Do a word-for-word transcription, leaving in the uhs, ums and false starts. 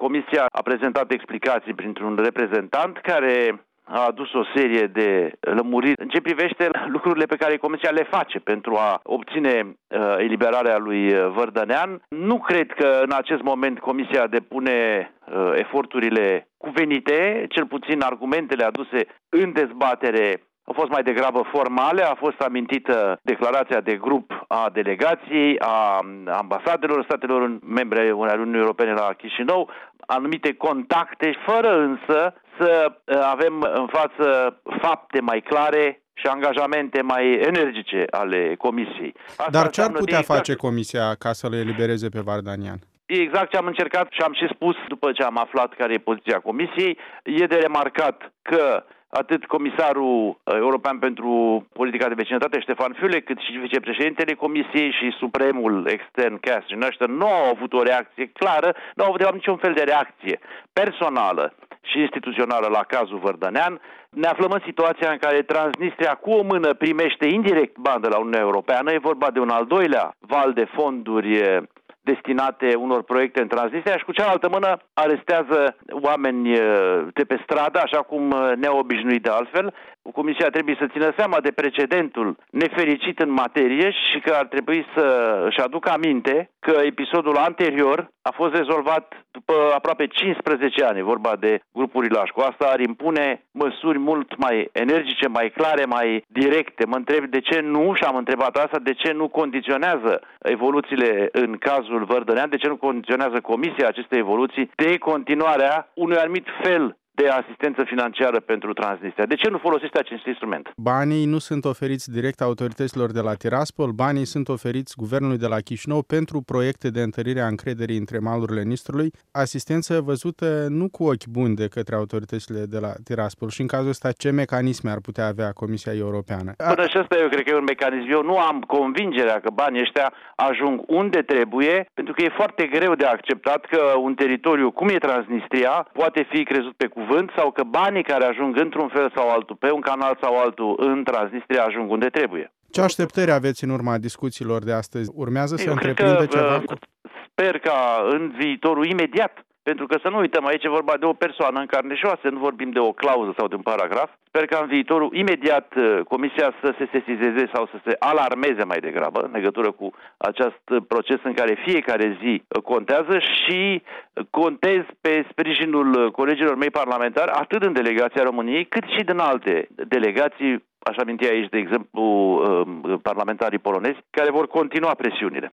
Comisia a prezentat explicații printr-un reprezentant care a adus o serie de lămuriri în ce privește lucrurile pe care Comisia le face pentru a obține uh, eliberarea lui Vărdănean. Nu cred că în acest moment Comisia depune uh, eforturile cuvenite, cel puțin argumentele aduse în dezbatere au fost mai degrabă formale, a fost amintită declarația de grup a delegației, a ambasadelor statelor membre ale Uniunii Europene la Chișinău, anumite contacte, fără însă să avem în față fapte mai clare și angajamente mai energice ale Comisiei. Asta Dar ce ar putea exact face Comisia ca să le elibereze pe Vardanian? E exact ce am încercat și am și spus după ce am aflat care e poziția Comisiei. E de remarcat că atât Comisarul European pentru Politica de Vecinătate, Ștefan Füle, cât și vicepreședintele Comisiei și Supremul Extern, Catherine Ashton, nu au avut o reacție clară, nu au avut niciun fel de reacție personală și instituțională la cazul Vărdănean. Ne aflăm în situația în care Transnistria cu o mână primește indirect bani de la Uniunea Europeană. E vorba de un al doilea val de fonduri destinate unor proiecte în Transnistria și cu cealaltă mână arestează oameni de pe stradă, așa cum ne-au obișnuit de altfel. Comisia trebuie să țină seama de precedentul nefericit în materie și că ar trebui să își aducă aminte că episodul anterior a fost rezolvat după aproape cincisprezece ani, vorba de grupul Ilașcu. Asta ar impune măsuri mult mai energice, mai clare, mai directe. Mă întreb de ce nu, și am întrebat asta, de ce nu condiționează evoluțiile în cazul Vărdănean, de ce nu condiționează Comisia aceste evoluții de continuarea unui anumit fel de asistență financiară pentru Transnistria. De ce nu folosiți acest instrument? Banii nu sunt oferiți direct autorităților de la Tiraspol, banii sunt oferiți guvernului de la Chișinău pentru proiecte de întărire a încrederii între malurile Nistrului, asistență văzută nu cu ochi buni de către autoritățile de la Tiraspol. Și în cazul ăsta, ce mecanisme ar putea avea Comisia Europeană? Până și ăsta eu cred că e un mecanism. Eu nu am convingerea că banii ăștia ajung unde trebuie, pentru că e foarte greu de acceptat că un teritoriu, cum e Transnistria, poate fi crezut pe cuvânt sau că banii care ajung într-un fel sau altul, pe un canal sau altul, în Transnistria ajung unde trebuie. Ce așteptări aveți în urma discuțiilor de astăzi? Urmează să întreprindă ceva? Cu... Sper ca în viitorul imediat, pentru că să nu uităm, aici e vorba de o persoană în carne și oase, nu vorbim de o clauză sau de un paragraf. Sper ca în viitorul imediat Comisia să se sesizeze sau să se alarmeze mai degrabă în legătură cu acest proces în care fiecare zi contează și contez pe sprijinul colegilor mei parlamentari, atât în delegația României, cât și din alte delegații, aș aminti aici, de exemplu, parlamentarii polonezi, care vor continua presiunile.